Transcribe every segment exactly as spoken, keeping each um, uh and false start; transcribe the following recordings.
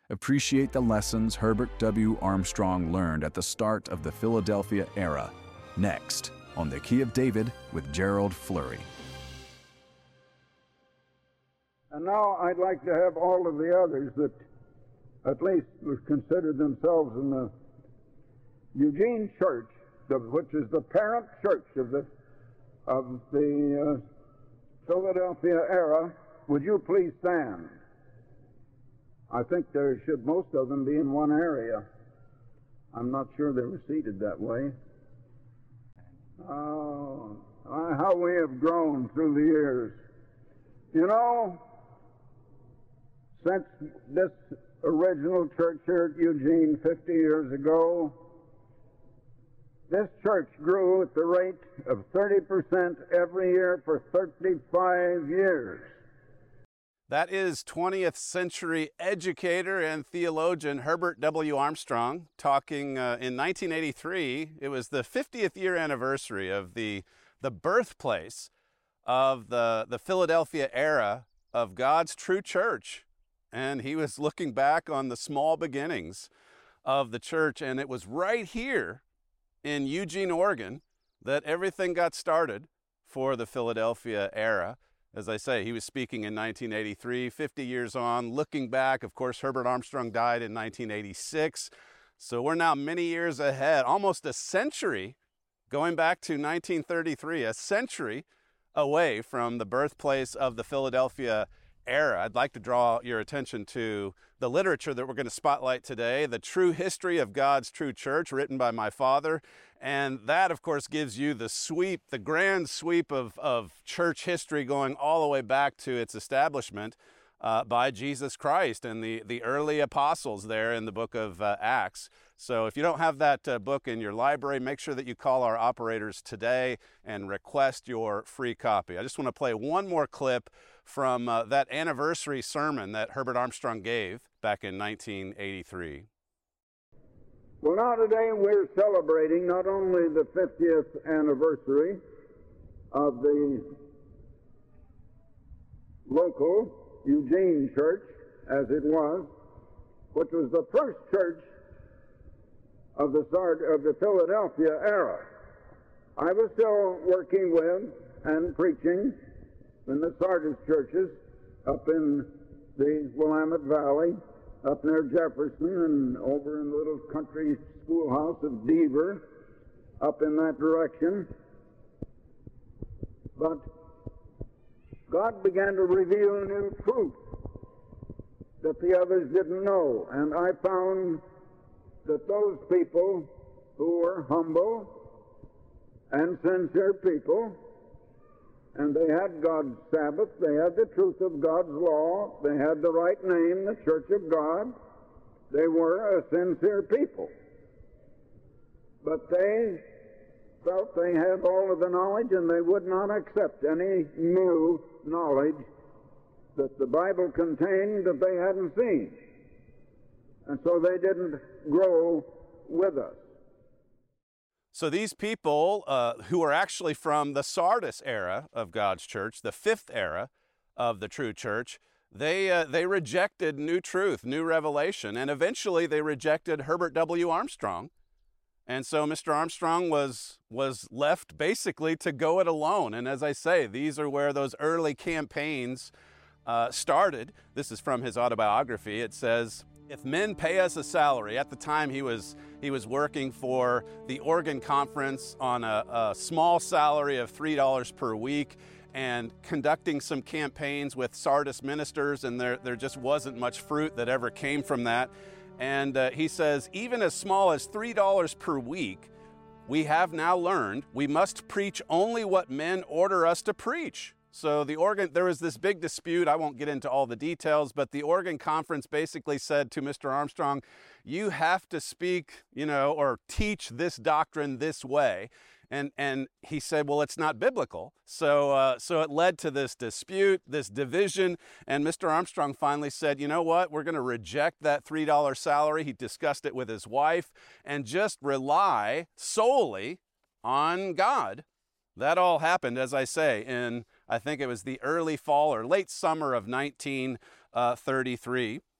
Appreciate the lessons Herbert W. Armstrong learned at the start of the Philadelphia era. Next, on The Key of David with Gerald Flurry. And now I'd like to have all of the others that at least consider themselves in the Eugene Church, which is the parent church of the of the uh, Philadelphia era. Would you please stand? I think there should most of them be in one area. I'm not sure they were seated that way. Oh, how we have grown through the years. You know, since this original church here at Eugene fifty years ago, this church grew at the rate of thirty percent every year for thirty-five years. That is twentieth century educator and theologian Herbert W. Armstrong talking uh, in nineteen eighty-three. It was the fiftieth year anniversary of the, the birthplace of the, the Philadelphia era of God's true church. And he was looking back on the small beginnings of the church. And it was right here in Eugene, Oregon, that everything got started for the Philadelphia era. As I say, he was speaking in nineteen eighty-three, fifty years on. Looking back, of course, Herbert Armstrong died in nineteen eighty-six. So we're now many years ahead, almost a century, going back to nineteen thirty-three, a century away from the birthplace of the Philadelphia era. I'd like to draw your attention to the literature that we're going to spotlight today, The True History of God's True Church, written by my father. And that, of course, gives you the sweep, the grand sweep of, of church history going all the way back to its establishment uh, by Jesus Christ and the, the early apostles there in the book of uh, Acts. So if you don't have that uh, book in your library, make sure that you call our operators today and request your free copy. I just want to play one more clip from uh, that anniversary sermon that Herbert Armstrong gave back in nineteen eighty-three. Well, now today we're celebrating not only the fiftieth anniversary of the local Eugene Church, as it was, which was the first church of the of the Philadelphia era. I was still working with and preaching in the Sardis churches up in the Willamette Valley, up near Jefferson, and over in the little country schoolhouse of Deaver, up in that direction. But God began to reveal new truth that the others didn't know, and I found that those people who were humble and sincere people, and they had God's Sabbath, they had the truth of God's law, they had the right name, the Church of God, they were a sincere people. But they felt they had all of the knowledge, and they would not accept any new knowledge that the Bible contained that they hadn't seen. And so they didn't grow with us. So these people uh, who are actually from the Sardis era of God's church, the fifth era of the true church, they uh, they rejected new truth, new revelation, and eventually they rejected Herbert W. Armstrong. And so Mister Armstrong was was left basically to go it alone. And as I say, these are where those early campaigns uh, started. This is from his autobiography. It says, "If men pay us a salary," at the time he was he was working for the Oregon Conference on a, a small salary of three dollars per week and conducting some campaigns with Sardis ministers, and there, there just wasn't much fruit that ever came from that. And uh, he says, even as small as three dollars per week, we have now learned we must preach only what men order us to preach. So the Oregon, there was this big dispute. I won't get into all the details, but the Oregon Conference basically said to Mister Armstrong, you have to speak, you know, or teach this doctrine this way. And and he said, well, it's not biblical. So uh, so it led to this dispute, this division. And Mister Armstrong finally said, you know what, we're going to reject that three dollars salary. He discussed it with his wife and just rely solely on God. That all happened, as I say, in, I think it was the early fall or late summer of nineteen thirty-three.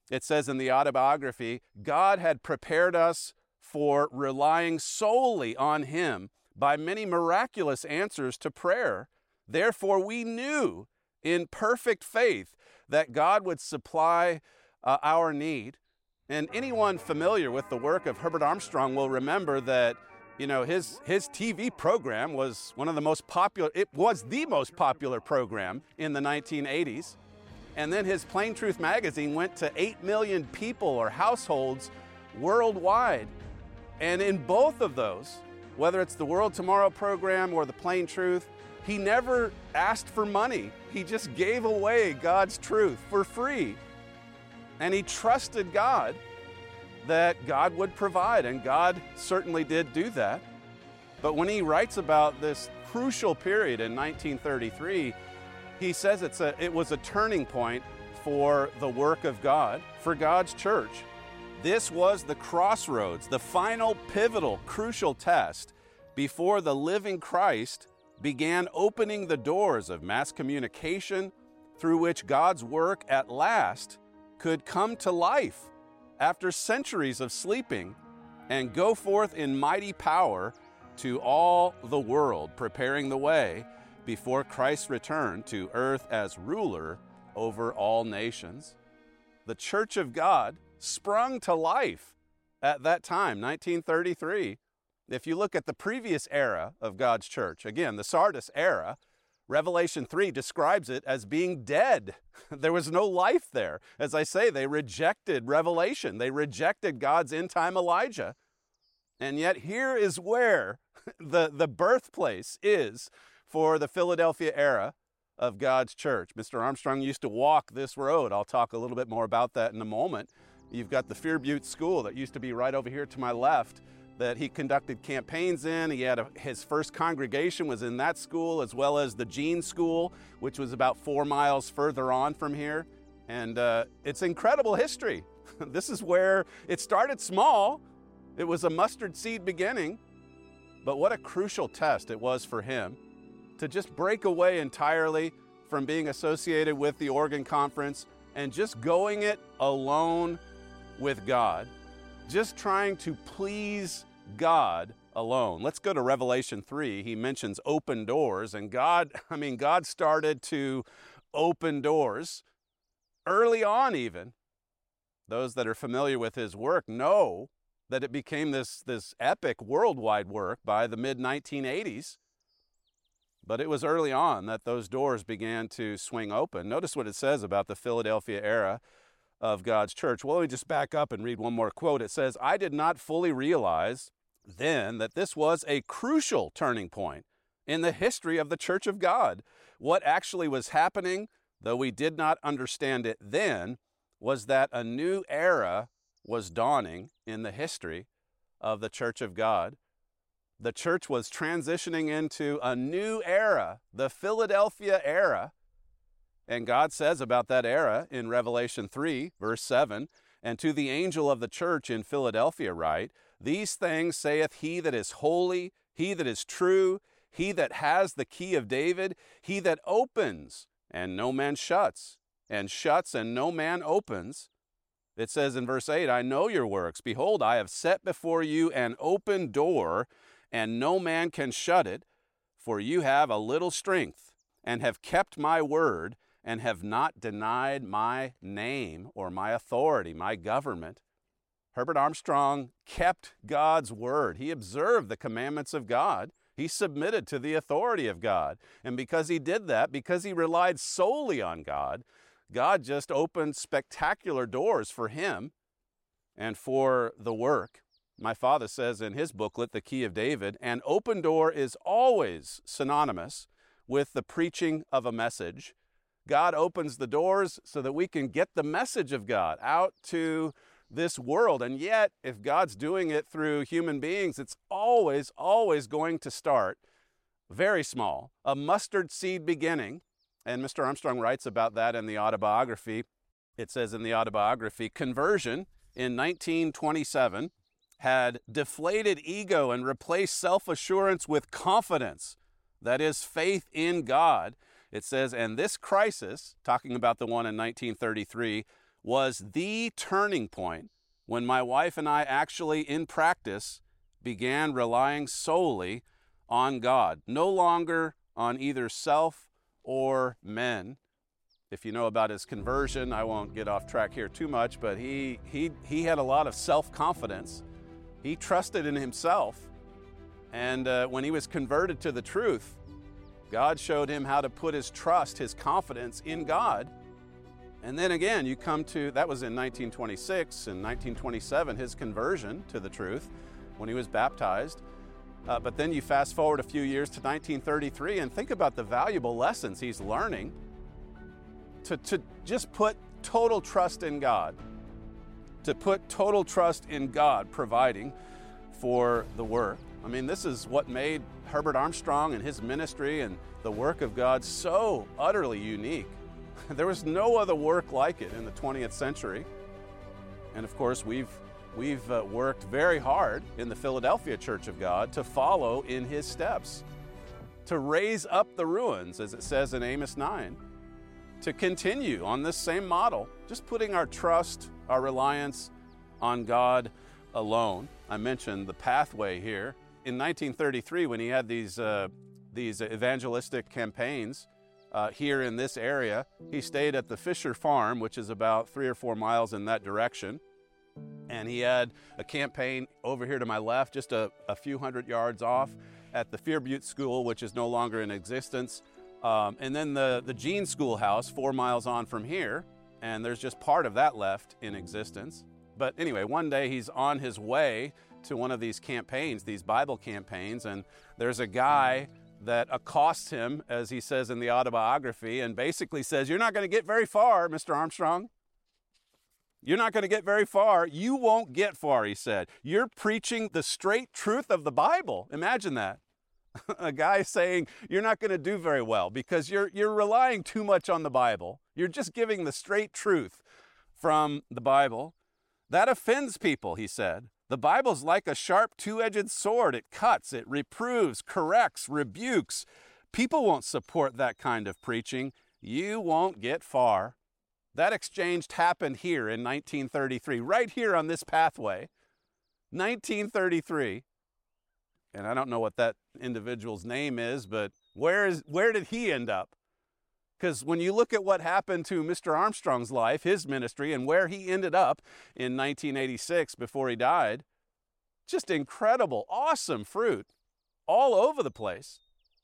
It says in the autobiography, God had prepared us for relying solely on Him by many miraculous answers to prayer. Therefore, we knew in perfect faith that God would supply uh, our need. And anyone familiar with the work of Herbert Armstrong will remember that, you know, his, his T V program was one of the most popular, it was the most popular program in the nineteen eighties. And then his Plain Truth magazine went to eight million people or households worldwide. And in both of those, whether it's the World Tomorrow program or the Plain Truth, he never asked for money. He just gave away God's truth for free. And he trusted God that God would provide, and God certainly did do that. But when he writes about this crucial period in nineteen thirty-three, he says it's a, it was a turning point for the work of God, for God's church. This was the crossroads, the final pivotal, crucial test before the living Christ began opening the doors of mass communication through which God's work at last could come to life after centuries of sleeping and go forth in mighty power to all the world, preparing the way before Christ's return to earth as ruler over all nations. The Church of God sprung to life at that time, nineteen thirty-three. If you look at the previous era of God's church, again, the Sardis era, Revelation three describes it as being dead. There was no life there. As I say, they rejected revelation. They rejected God's end-time Elijah. And yet here is where the, the birthplace is for the Philadelphia era of God's church. Mister Armstrong used to walk this road. I'll talk a little bit more about that in a moment. You've got the Fear Butte School that used to be right over here to my left that he conducted campaigns in. He had a, his first congregation was in that school, as well as the Gene School, which was about four miles further on from here. And uh, it's incredible history. This is where it started small. It was a mustard seed beginning, but what a crucial test it was for him to just break away entirely from being associated with the Oregon Conference and just going it alone with God. Just trying to please God alone. Let's go to Revelation three. He mentions open doors, and God, I mean, God started to open doors early on even. Those that are familiar with his work know that it became this, this epic worldwide work by the mid nineteen eighties. But it was early on that those doors began to swing open. Notice what it says about the Philadelphia era of God's church. Well, let me just back up and read one more quote. It says, "I did not fully realize then that this was a crucial turning point in the history of the Church of God. What actually was happening, though we did not understand it then, was that a new era was dawning in the history of the Church of God. The church was transitioning into a new era, the Philadelphia era. And God says about that era in Revelation three, verse seven, "And to the angel of the church in Philadelphia write, These things saith he that is holy, he that is true, he that has the key of David, he that opens, and no man shuts, and shuts, and no man opens." It says in verse eight, "I know your works. Behold, I have set before you an open door, and no man can shut it. For you have a little strength, and have kept my word, and have not denied my name," or my authority, my government. Herbert Armstrong kept God's word. He observed the commandments of God. He submitted to the authority of God. And because he did that, because he relied solely on God, God just opened spectacular doors for him and for the work. My father says in his booklet, The Key of David, an open door is always synonymous with the preaching of a message. God opens the doors so that we can get the message of God out to this world. And yet, if God's doing it through human beings, it's always, always going to start very small, a mustard seed beginning. And Mister Armstrong writes about that in the autobiography. It says in the autobiography, "Conversion in nineteen twenty-seven had deflated ego and replaced self-assurance with confidence, that is, faith in God." It says, "And this crisis," talking about the one in nineteen thirty-three, was the turning point when my wife and I actually, in practice, began relying solely on God, no longer on either self or men. If you know about his conversion, I won't get off track here too much, but he, he, he had a lot of self-confidence. He trusted in himself. And uh, when he was converted to the truth, God showed him how to put his trust, his confidence in God. And then again, you come to, that was in nineteen twenty-six and nineteen twenty-seven, his conversion to the truth when he was baptized. Uh, but then you fast forward a few years to nineteen thirty-three and think about the valuable lessons he's learning to, to just put total trust in God, to put total trust in God providing for the work. I mean, this is what made Herbert Armstrong and his ministry and the work of God so utterly unique. There was no other work like it in the twentieth century. And of course, we've we've uh, worked very hard in the Philadelphia Church of God to follow in his steps, to raise up the ruins, as it says in Amos nine, to continue on this same model, just putting our trust, our reliance on God alone. I mentioned the pathway here. In nineteen thirty-three, when he had these, uh, these evangelistic campaigns uh, here in this area, he stayed at the Fisher Farm, which is about three or four miles in that direction. And he had a campaign over here to my left, just a, a few hundred yards off, at the Fear Butte School, which is no longer in existence. Um, and then the, the Gene Schoolhouse, four miles on from here, and there's just part of that left in existence. But anyway, one day he's on his way to one of these campaigns, these Bible campaigns, and there's a guy that accosts him, as he says in the autobiography, and basically says, "You're not going to get very far, Mister Armstrong. You're not going to get very far. You won't get far," he said. "You're preaching the straight truth of the Bible." Imagine that. A guy saying you're not going to do very well because you're, you're relying too much on the Bible. You're just giving the straight truth from the Bible. That offends people, he said. The Bible's like a sharp two-edged sword. It cuts, it reproves, corrects, rebukes. People won't support that kind of preaching. You won't get far. That exchange happened here in nineteen thirty-three, right here on this pathway. nineteen thirty-three. And I don't know what that individual's name is, but where is where did he end up? Because when you look at what happened to Mister Armstrong's life, his ministry, and where he ended up in nineteen eighty-six before he died, just incredible, awesome fruit all over the place.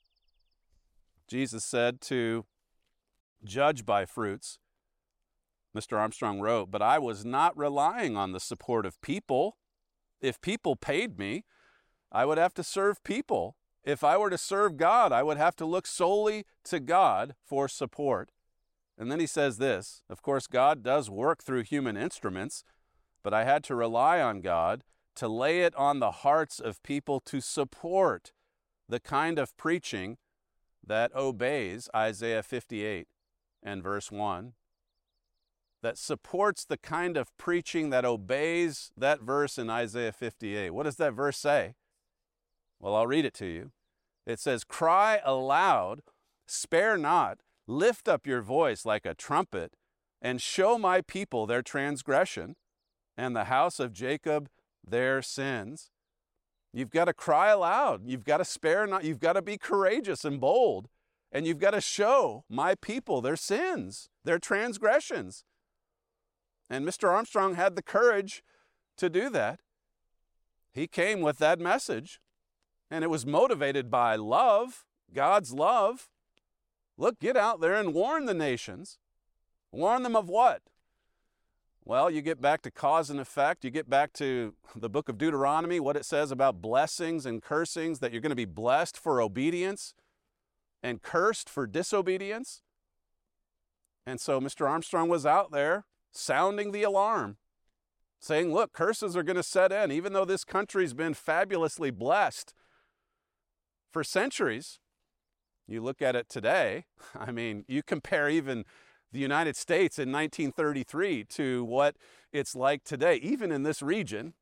Jesus said to judge by fruits. Mister Armstrong wrote, "But I was not relying on the support of people. If people paid me, I would have to serve people. If I were to serve God, I would have to look solely to God for support." And then he says this, of course, God does work through human instruments, but I had to rely on God to lay it on the hearts of people to support the kind of preaching that obeys Isaiah fifty-eight and verse one, that supports the kind of preaching that obeys that verse in Isaiah fifty-eight. What does that verse say? Well, I'll read it to you. It says, "Cry aloud, spare not, lift up your voice like a trumpet, and show my people their transgression, and the house of Jacob their sins." You've got to cry aloud. You've got to spare not. You've got to be courageous and bold, and you've got to show my people their sins, their transgressions. And Mister Armstrong had the courage to do that. He came with that message. And it was motivated by love, God's love. Look, get out there and warn the nations. Warn them of what? Well, you get back to cause and effect. You get back to the book of Deuteronomy, what it says about blessings and cursings, that you're going to be blessed for obedience and cursed for disobedience. And so Mister Armstrong was out there sounding the alarm, saying, look, curses are going to set in, even though this country's been fabulously blessed for centuries. You look at it today, I mean, you compare even the United States in nineteen thirty-three to what it's like today, even in this region,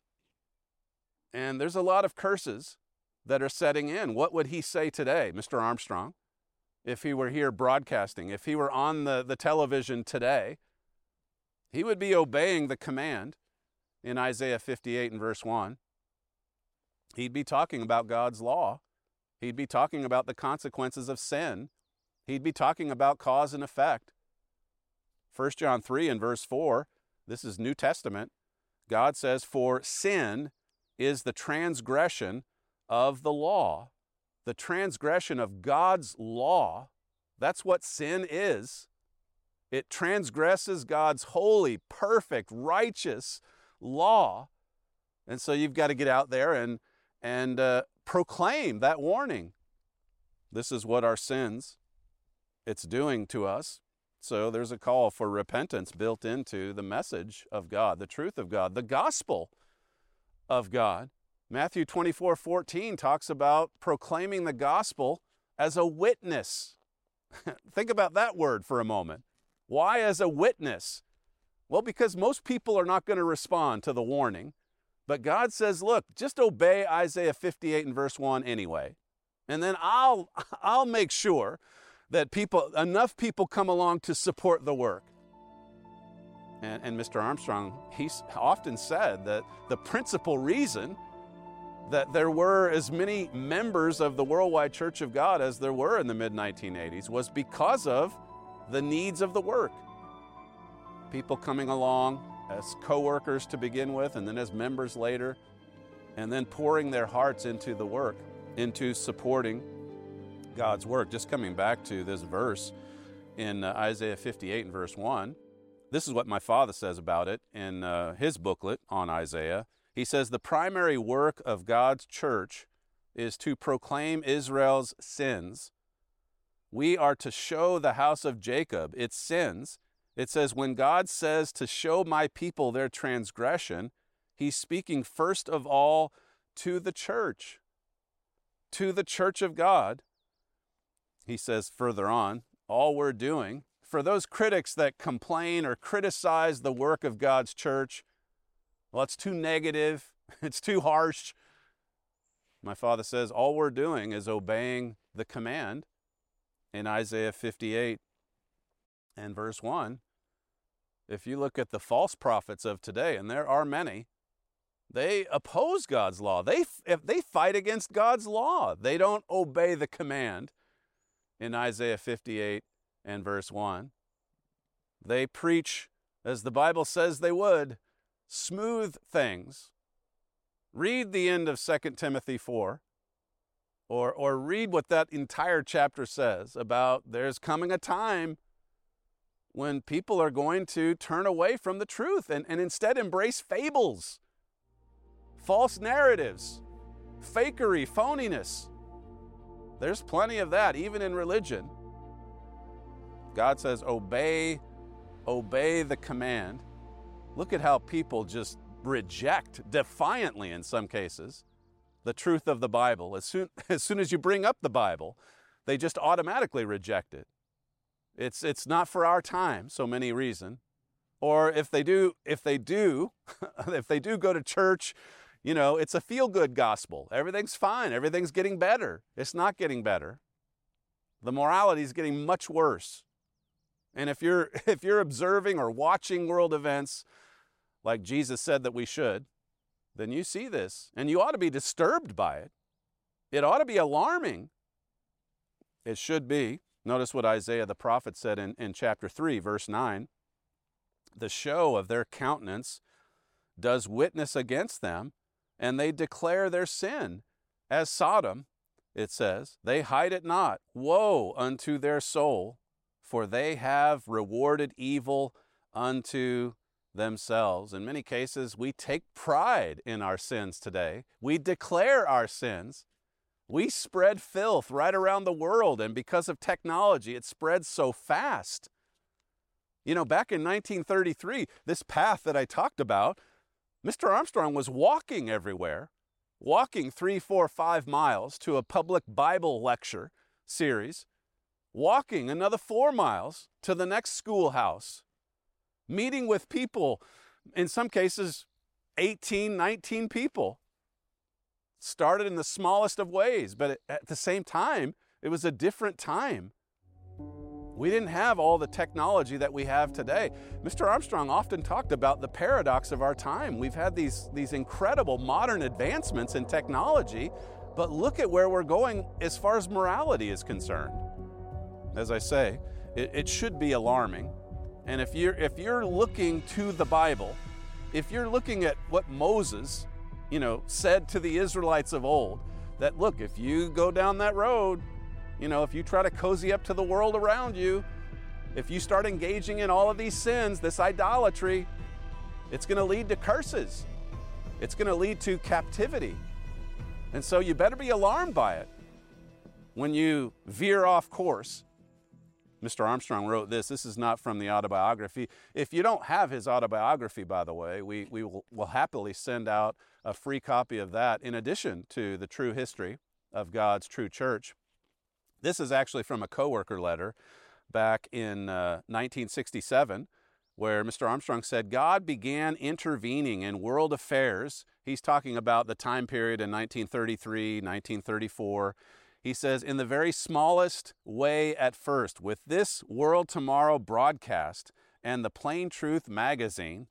and there's a lot of curses that are setting in. What would he say today, Mister Armstrong, if he were here broadcasting, if he were on the, the television today? He would be obeying the command in Isaiah fifty-eight and verse one. He'd be talking about God's law. He'd be talking about the consequences of sin. He'd be talking about cause and effect. First John three and verse four, this is New Testament. God says, "For sin is the transgression of the law." The transgression of God's law, that's what sin is. It transgresses God's holy, perfect, righteous law. And so you've got to get out there and, and uh, proclaim that warning. This is what our sins, it's doing to us. So there's a call for repentance built into the message of God, the truth of God, the gospel of God. Matthew twenty-four fourteen talks about proclaiming the gospel as a witness. Think about that word for a moment. Why as a witness? Well, because most people are not going to respond to the warning. But God says, look, just obey Isaiah fifty-eight and verse one anyway. And then I'll, I'll make sure that people, enough people come along to support the work. And, and Mister Armstrong, he's often said that the principal reason that there were as many members of the Worldwide Church of God as there were in the mid nineteen eighties was because of the needs of the work. People coming along as co-workers to begin with, and then as members later, and then pouring their hearts into the work, into supporting God's work. Just coming back to this verse in uh, Isaiah fifty-eight and verse one, this is what my father says about it in uh, his booklet on Isaiah. He says, the primary work of God's church is to proclaim Israel's sins. We are to show the house of Jacob its sins. It says, when God says to show my people their transgression, he's speaking first of all to the church, to the church of God. He says further on, all we're doing, for those critics that complain or criticize the work of God's church, well, it's too negative, it's too harsh. My father says all we're doing is obeying the command in Isaiah fifty-eight and verse one. If you look at the false prophets of today, and there are many, they oppose God's law. They, if they fight against God's law. They don't obey the command in Isaiah fifty-eight and verse one. They preach, as the Bible says they would, smooth things. Read the end of Second Timothy four, or, or read what that entire chapter says about there's coming a time when people are going to turn away from the truth and, and instead embrace fables, false narratives, fakery, phoniness. There's plenty of that, even in religion. God says, obey, obey the command. Look at how people just reject, defiantly in some cases, the truth of the Bible. As soon, as soon as you bring up the Bible, they just automatically reject it. It's, it's not for our time, so many reason. Or if they do, if they do, if they do go to church, you know, it's a feel-good gospel. Everything's fine. Everything's getting better. It's not getting better. The morality is getting much worse. And if you're, if you're observing or watching world events like Jesus said that we should, then you see this, and you ought to be disturbed by it. It ought to be alarming. It should be. Notice what Isaiah the prophet said in, in chapter three, verse nine. The show of their countenance does witness against them, and they declare their sin. As Sodom, it says, they hide it not. Woe unto their soul, for they have rewarded evil unto themselves. In many cases, we take pride in our sins today. We declare our sins. We spread filth right around the world, and because of technology, it spreads so fast. You know, back in nineteen thirty-three, this path that I talked about, Mister Armstrong was walking everywhere, walking three, four, five miles to a public Bible lecture series, walking another four miles to the next schoolhouse, meeting with people, in some cases, eighteen, nineteen people. Started in the smallest of ways, but at the same time, it was a different time. We didn't have all the technology that we have today. Mister Armstrong often talked about the paradox of our time. We've had these, these incredible modern advancements in technology, but look at where we're going as far as morality is concerned. As I say, it, it should be alarming. And if you're, if you're looking to the Bible, if you're looking at what Moses, you know, said to the Israelites of old, that look, if you go down that road, you know, if you try to cozy up to the world around you, if you start engaging in all of these sins, this idolatry, it's going to lead to curses. It's going to lead to captivity. And so you better be alarmed by it when you veer off course. Mister Armstrong wrote this. This is not from the autobiography. If you don't have his autobiography, by the way, we, we will will happily send out a free copy of that in addition to the true history of God's true church. This is actually from a coworker letter back in uh, nineteen sixty-seven, where Mister Armstrong said, God began intervening in world affairs. He's talking about the time period in nineteen thirty-three, nineteen thirty-four. He says, in the very smallest way at first, with this World Tomorrow broadcast and the Plain Truth magazine.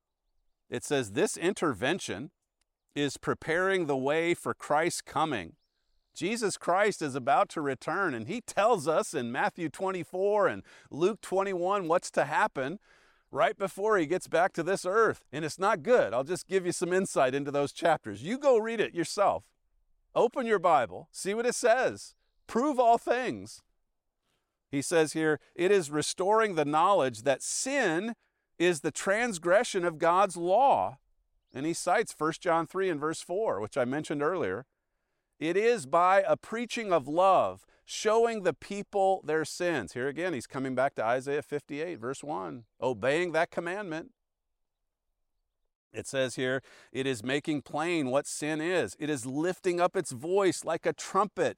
It says, this intervention is preparing the way for Christ's coming. Jesus Christ is about to return, and he tells us in Matthew twenty-four and Luke twenty-one what's to happen right before he gets back to this earth. And it's not good. I'll just give you some insight into those chapters. You go read it yourself. Open your Bible, see what it says. Prove all things. He says here, it is restoring the knowledge that sin is the transgression of God's law. And he cites First John three and verse four, which I mentioned earlier. It is by a preaching of love, showing the people their sins. Here again, he's coming back to Isaiah fifty-eight, verse one, obeying that commandment. It says here, it is making plain what sin is. It is lifting up its voice like a trumpet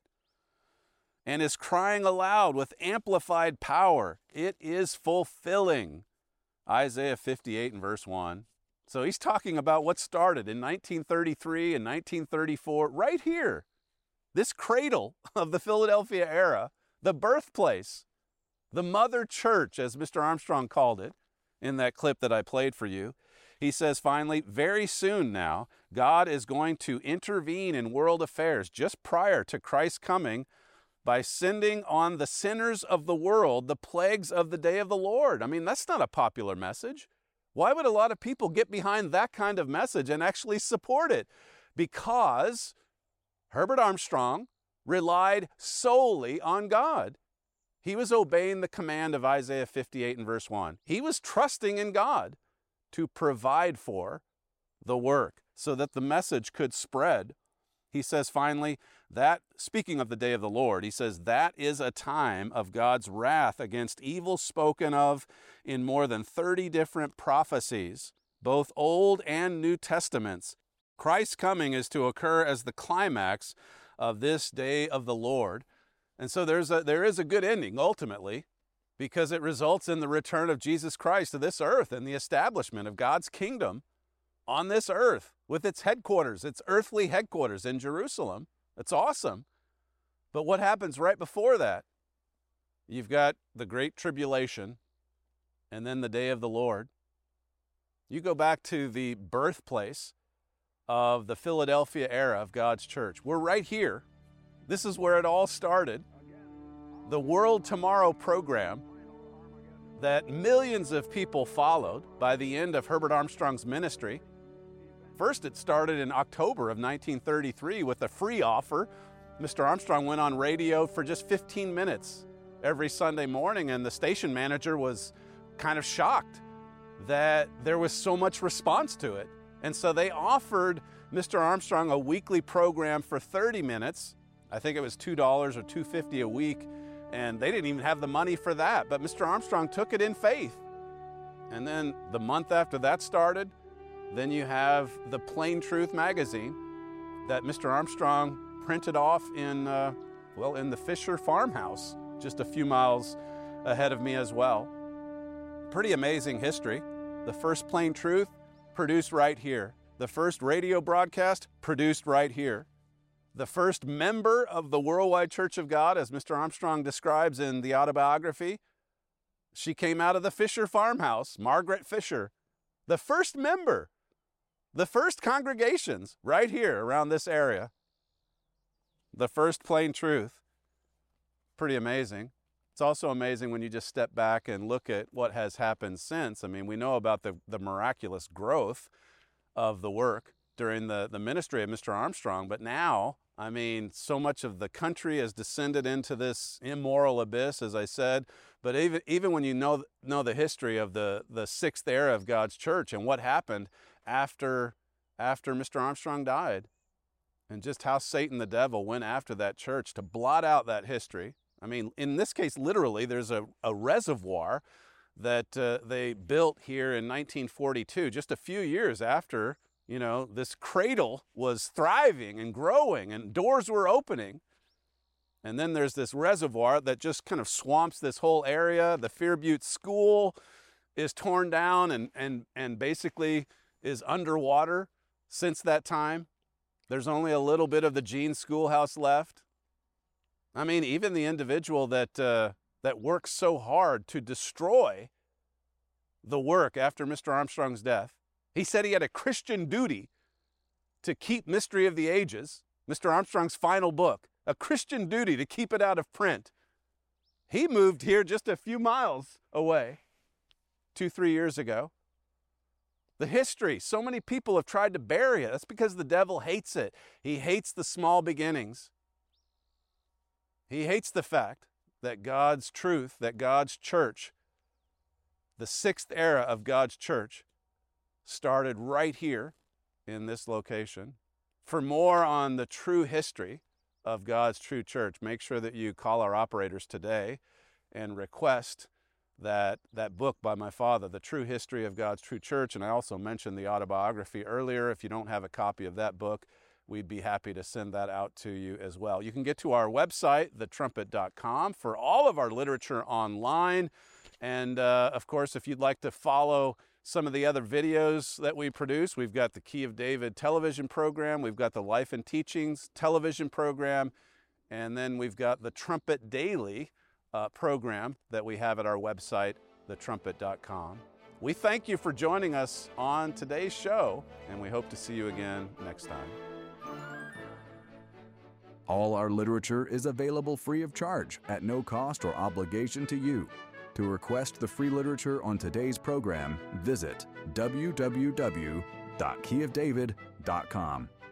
and is crying aloud with amplified power. It is fulfilling Isaiah fifty-eight and verse one. So he's talking about what started in nineteen thirty-three and nineteen thirty-four, right here. This cradle of the Philadelphia era, the birthplace, the mother church, as Mister Armstrong called it in that clip that I played for you. He says, finally, very soon now, God is going to intervene in world affairs just prior to Christ's coming by sending on the sinners of the world the plagues of the day of the Lord. I mean, that's not a popular message. Why would a lot of people get behind that kind of message and actually support it? Because Herbert Armstrong relied solely on God. He was obeying the command of Isaiah fifty-eight and verse one. He was trusting in God to provide for the work so that the message could spread. He says finally that, speaking of the day of the Lord, he says that is a time of God's wrath against evil spoken of in more than thirty different prophecies, both Old and New Testaments. Christ's coming is to occur as the climax of this day of the Lord. And so there's a, there is a good ending ultimately, because it results in the return of Jesus Christ to this earth and the establishment of God's kingdom on this earth with its headquarters, its earthly headquarters in Jerusalem. It's awesome. But what happens right before that? You've got the Great Tribulation and then the day of the Lord. You go back to the birthplace of the Philadelphia era of God's church. We're right here. This is where it all started. The World Tomorrow program that millions of people followed by the end of Herbert Armstrong's ministry. First, it started in October of nineteen thirty-three with a free offer. Mister Armstrong went on radio for just fifteen minutes every Sunday morning, and the station manager was kind of shocked that there was so much response to it. And so they offered Mister Armstrong a weekly program for thirty minutes. I think it was two dollars or two dollars and fifty cents a week. And they didn't even have the money for that, but Mister Armstrong took it in faith. And then the month after that started, then you have the Plain Truth magazine that Mister Armstrong printed off in, uh, well, in the Fisher farmhouse, just a few miles ahead of me as well. Pretty amazing history. The first Plain Truth produced right here. The first radio broadcast produced right here. The first member of the Worldwide Church of God, as Mister Armstrong describes in the autobiography, She came out of the Fisher farmhouse, Margaret Fisher, the first member, the first congregations right here around this area. The first plain truth. Pretty amazing. It's also amazing when you just step back and look at what has happened since. I mean, we know about the, the miraculous growth of the work during the, the ministry of Mister Armstrong, but now, I mean, so much of the country has descended into this immoral abyss, as I said, but even, even when you know, know the history of the, the sixth era of God's church and what happened after, after Mister Armstrong died, and just how Satan the devil went after that church to blot out that history. I mean, in this case, literally, there's a, a reservoir that uh, they built here in nineteen forty-two, just a few years after, you know, this cradle was thriving and growing and doors were opening. And then there's this reservoir that just kind of swamps this whole area. The Fear Butte School is torn down and, and, and basically is underwater since that time. There's only a little bit of the Gene Schoolhouse left. I mean, even the individual that uh, that worked so hard to destroy the work after Mister Armstrong's death, he said he had a Christian duty to keep Mystery of the Ages, Mister Armstrong's final book, a Christian duty to keep it out of print. He moved here just a few miles away, two, three years ago. The history, so many people have tried to bury it. That's because the devil hates it. He hates the small beginnings. He hates the fact that God's truth, that God's church, the sixth era of God's church, started right here in this location. For more on the true history of God's true church, make sure that you call our operators today and request that, that book by my father, The True History of God's True Church. And I also mentioned the autobiography earlier. If you don't have a copy of that book, we'd be happy to send that out to you as well. You can get to our website, the trumpet dot com, for all of our literature online. And uh, of course, if you'd like to follow some of the other videos that we produce, we've got the Key of David television program, we've got the Life and Teachings television program, and then we've got the Trumpet Daily uh, program that we have at our website, the trumpet dot com. We thank you for joining us on today's show, and we hope to see you again next time. All our literature is available free of charge at no cost or obligation to you. To request the free literature on today's program, visit w w w dot key of david dot com.